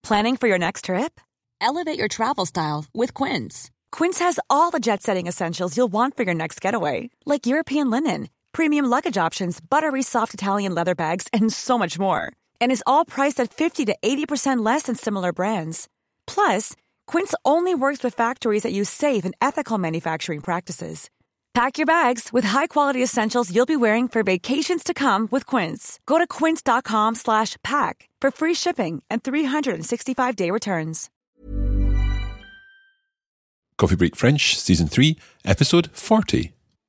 Planning for your next trip? Elevate your travel style with Quince. Quince has all the jet-setting essentials you'll want for your next getaway, like European linen, premium luggage options, buttery soft Italian leather bags, and so much more. And is all priced at 50 to 80% less than similar brands. Plus, Quince only works with factories that use safe and ethical manufacturing practices. Pack your bags with high-quality essentials you'll be wearing for vacations to come with Quince. Go to quince.com/pack for free shipping and 365-day returns. Coffee Break French, Season 3, Episode 40.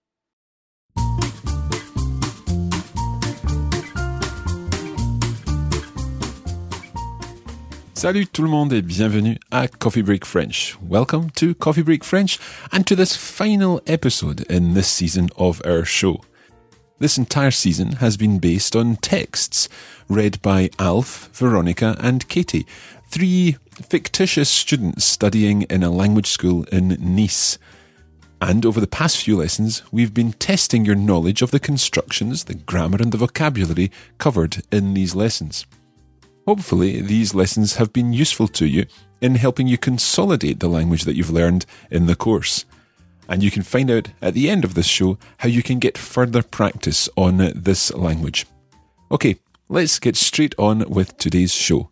Salut tout le monde et bienvenue à Coffee Break French. Welcome to Coffee Break French and to this final episode in this season of our show. This entire season has been based on texts read by Alf, Veronica and Katie, 3 fictitious students studying in a language school in Nice. And over the past few lessons, we've been testing your knowledge of the constructions, the grammar and the vocabulary covered in these lessons. Hopefully, these lessons have been useful to you in helping you consolidate the language that you've learned in the course. And you can find out at the end of this show how you can get further practice on this language. Okay, let's get straight on with today's show.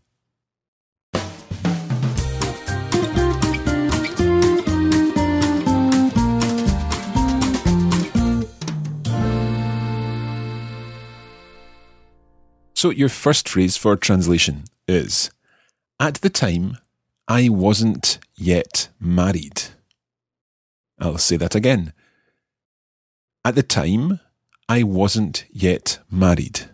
So your first phrase for translation is, at the time, I wasn't yet married. I'll say that again. At the time, I wasn't yet married.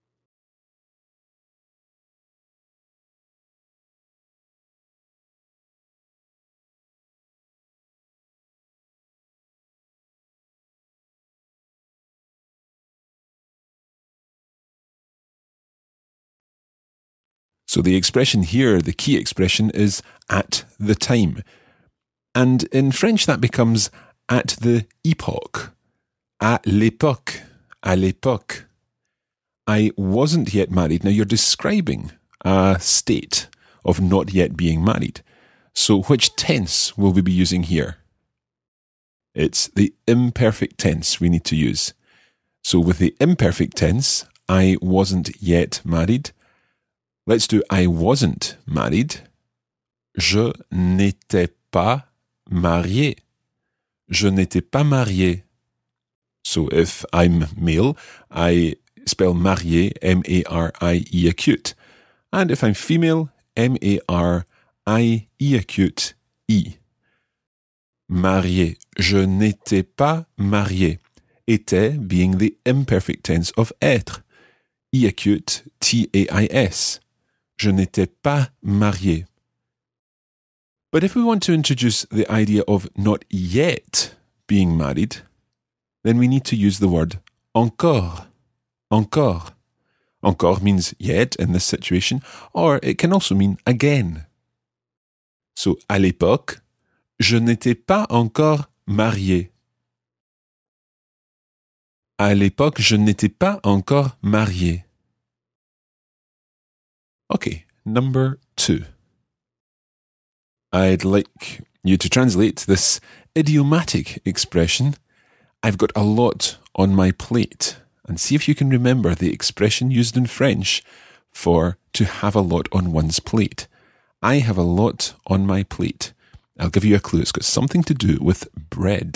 So the expression here, the key expression, is at the time. And in French that becomes at the epoch. À l'époque. À l'époque. I wasn't yet married. Now you're describing a state of not yet being married. So which tense will we be using here? It's the imperfect tense we need to use. So with the imperfect tense, I wasn't yet married. Let's do I wasn't married. Je n'étais pas marié. Je n'étais pas marié. So if I'm male, I spell marié, M-A-R-I-E acute. And if I'm female, M-A-R-I-E acute, E. Marié. Je n'étais pas marié. Était being the imperfect tense of être. E acute, T-A-I-S. Je n'étais pas marié. But if we want to introduce the idea of not yet being married, then we need to use the word encore. Encore. Encore means yet in this situation, or it can also mean again. So, à l'époque, je n'étais pas encore marié. À l'époque, je n'étais pas encore marié. Okay, number 2. I'd like you to translate this idiomatic expression, I've got a lot on my plate, and see if you can remember the expression used in French for to have a lot on one's plate. I have a lot on my plate. I'll give you a clue. It's got something to do with bread.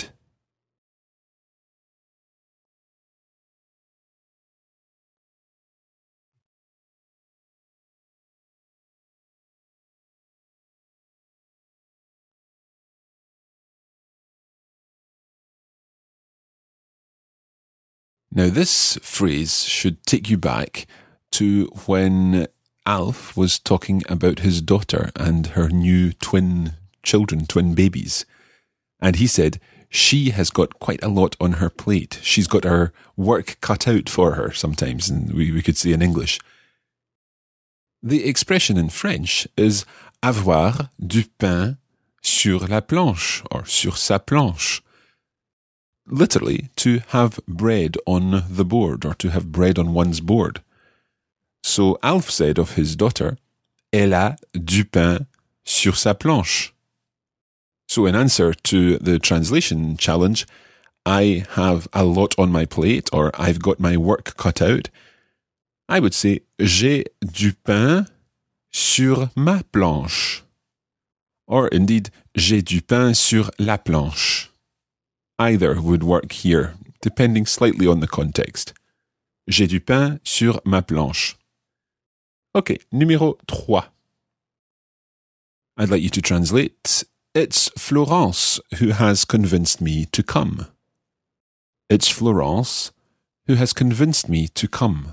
Now, this phrase should take you back to when Alf was talking about his daughter and her new twin children, twin babies. And he said, she has got quite a lot on her plate. She's got her work cut out for her sometimes, and we could say in English. The expression in French is avoir du pain sur la planche, or sur sa planche. Literally, to have bread on the board, or to have bread on one's board. So Alf said of his daughter, Elle a du pain sur sa planche. So in answer to the translation challenge, I have a lot on my plate, or I've got my work cut out, I would say, j'ai du pain sur ma planche. Or indeed, j'ai du pain sur la planche. Either would work here, depending slightly on the context. J'ai du pain sur ma planche. Okay, numéro 3. I'd like you to translate, it's Florence who has convinced me to come. It's Florence who has convinced me to come.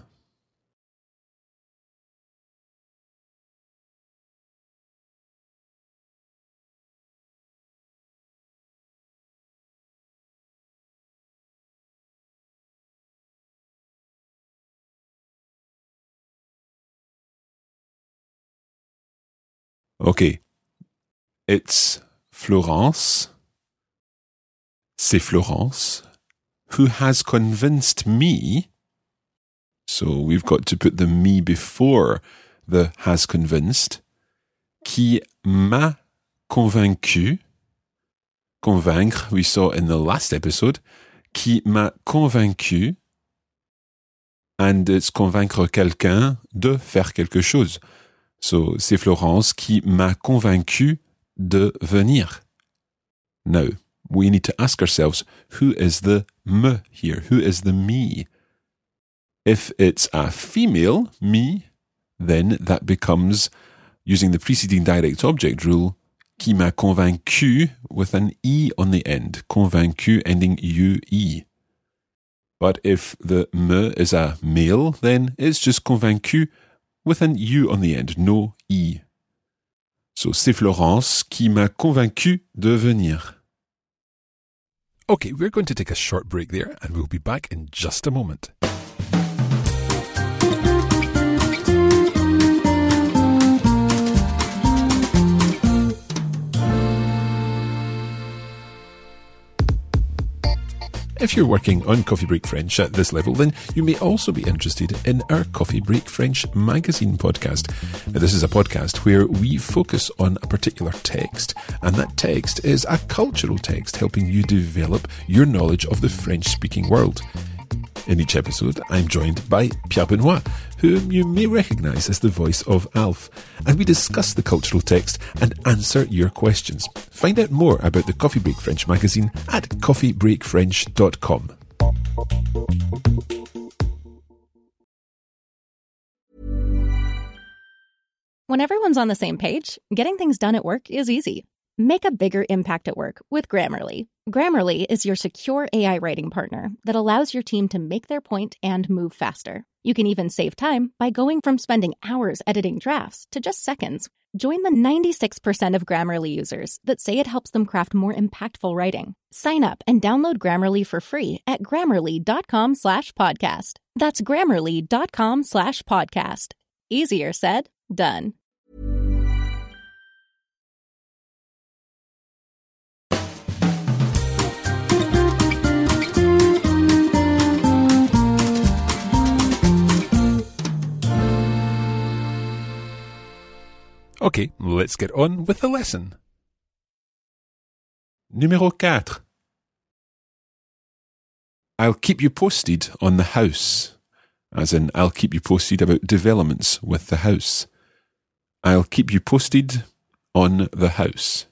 Okay, it's Florence, c'est Florence, who has convinced me, so we've got to put the me before the has convinced, qui m'a convaincu, convaincre, we saw in the last episode, qui m'a convaincu, and it's convaincre quelqu'un de faire quelque chose. So, c'est Florence qui m'a convaincu de venir. Now, we need to ask ourselves, who is the me here? Who is the me? If it's a female, me, then that becomes, using the preceding direct object rule, qui m'a convaincu with an E on the end. Convaincu ending UE. But if the me is a male, then it's just convaincu with an U on the end, no E. So, c'est Florence qui m'a convaincu de venir. Okay, we're going to take a short break there, and we'll be back in just a moment. If you're working on Coffee Break French at this level, then you may also be interested in our Coffee Break French magazine podcast. Now, this is a podcast where we focus on a particular text, and that text is a cultural text helping you develop your knowledge of the French-speaking world. In each episode, I'm joined by Pierre Benoit, whom you may recognise as the voice of Alf, and we discuss the cultural text and answer your questions. Find out more about the Coffee Break French magazine at coffeebreakfrench.com. When everyone's on the same page, getting things done at work is easy. Make a bigger impact at work with Grammarly. Grammarly is your secure AI writing partner that allows your team to make their point and move faster. You can even save time by going from spending hours editing drafts to just seconds. Join the 96% of Grammarly users that say it helps them craft more impactful writing. Sign up and download Grammarly for free at grammarly.com/podcast. That's grammarly.com/podcast. Easier said, done. Okay, let's get on with the lesson. Numéro 4. I'll keep you posted on the house. As in, I'll keep you posted about developments with the house. I'll keep you posted on the house.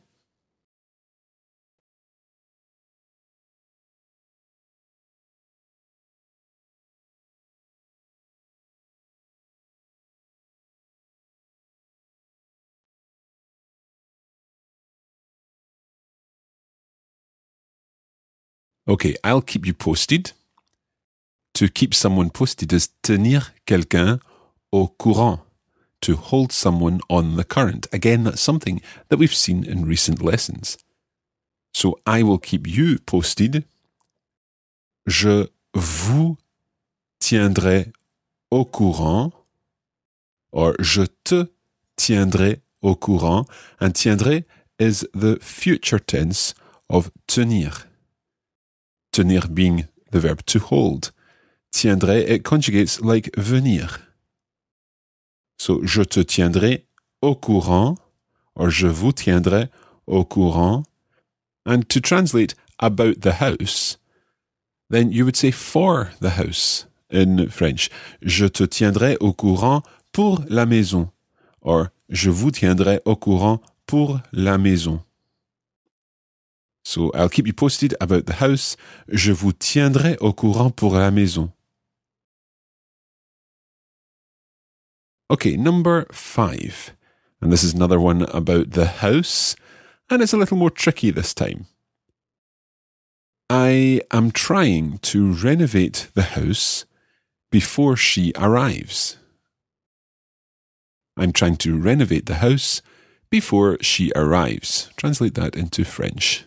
Okay, I'll keep you posted. To keep someone posted is tenir quelqu'un au courant, to hold someone on the current. Again, that's something that we've seen in recent lessons. So I will keep you posted. Je vous tiendrai au courant, or je te tiendrai au courant. And tiendrai is the future tense of tenir. Tenir being the verb to hold. Tiendrai, it conjugates like venir. So, je te tiendrai au courant, or je vous tiendrai au courant. And to translate about the house, then you would say for the house in French. Je te tiendrai au courant pour la maison, or je vous tiendrai au courant pour la maison. So I'll keep you posted about the house. Je vous tiendrai au courant pour la maison. Okay, number 5. And this is another one about the house, and it's a little more tricky this time. I am trying to renovate the house before she arrives. I'm trying to renovate the house before she arrives. Translate that into French.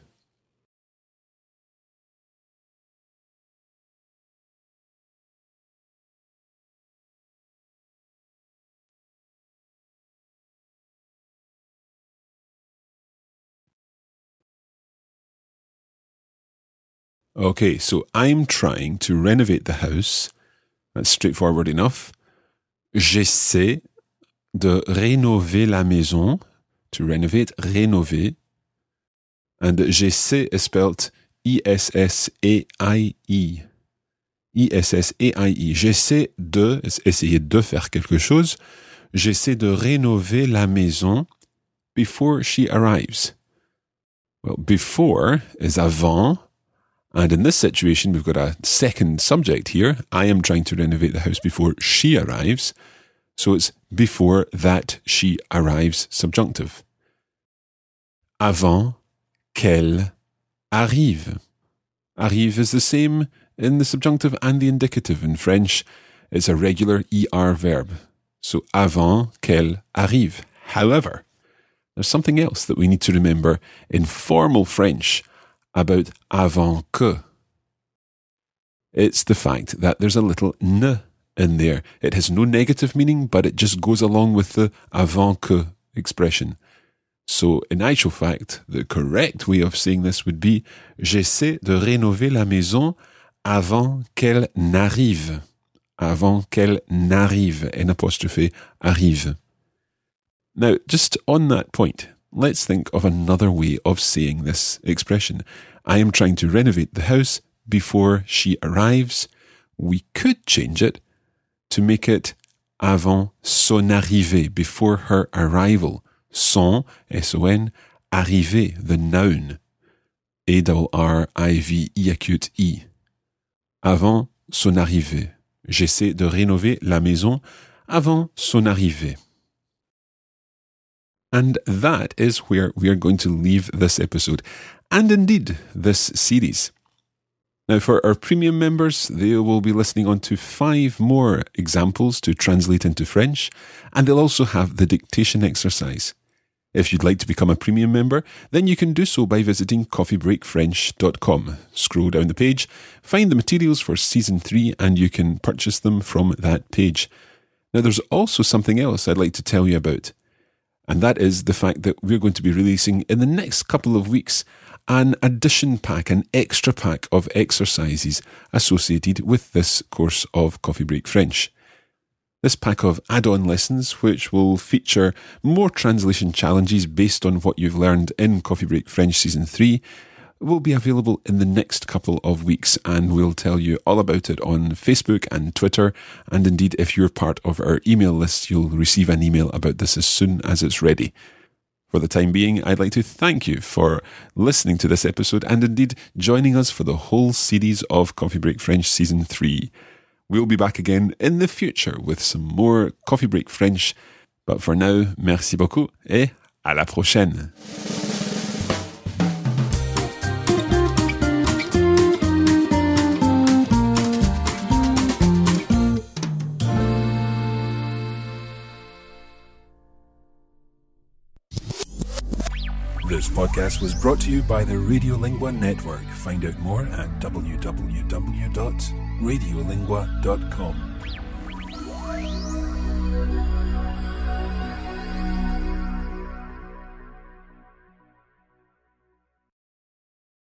Okay, so I'm trying to renovate the house. That's straightforward enough. J'essaie de rénover la maison. To renovate, rénover. And j'essaie is spelled E-S-S-A-I-E. E-S-S-A-I-E. J'essaie de, essayer de faire quelque chose. J'essaie de rénover la maison before she arrives. Well, before is avant. And in this situation, we've got a second subject here. I am trying to renovate the house before she arrives. So it's before that she arrives, subjunctive. Avant qu'elle arrive. Arrive is the same in the subjunctive and the indicative. In French, it's a regular ER verb. So avant qu'elle arrive. However, there's something else that we need to remember in formal French about avant que. It's the fact that there's a little ne in there. It has no negative meaning, but it just goes along with the avant que expression. So, in actual fact, the correct way of saying this would be j'essaie de rénover la maison avant qu'elle n'arrive. Avant qu'elle n'arrive. N apostrophe arrive. Now, just on that point, let's think of another way of saying this expression. I am trying to renovate the house before she arrives. We could change it to make it avant son arrivée, before her arrival. Son, S-O-N, arrivée, the noun. A-R-R-I-V-E acute E. Avant son arrivée. J'essaie de rénover la maison avant son arrivée. And that is where we are going to leave this episode, and indeed this series. Now, for our premium members, they will be listening on to 5 more examples to translate into French, and they'll also have the dictation exercise. If you'd like to become a premium member, then you can do so by visiting coffeebreakfrench.com. Scroll down the page, find the materials for Season 3, and you can purchase them from that page. Now, there's also something else I'd like to tell you about. And that is the fact that we're going to be releasing in the next couple of weeks an addition pack, an extra pack of exercises associated with this course of Coffee Break French. This pack of add-on lessons, which will feature more translation challenges based on what you've learned in Coffee Break French Season 3, will be available in the next couple of weeks, and we'll tell you all about it on Facebook and Twitter, and indeed if you're part of our email list, you'll receive an email about this as soon as it's ready. For the time being, I'd like to thank you for listening to this episode and indeed joining us for the whole series of Coffee Break French Season 3. We'll be back again in the future with some more Coffee Break French, but for now, merci beaucoup et à la prochaine. This podcast was brought to you by the Radiolingua Network. Find out more at www.radiolingua.com.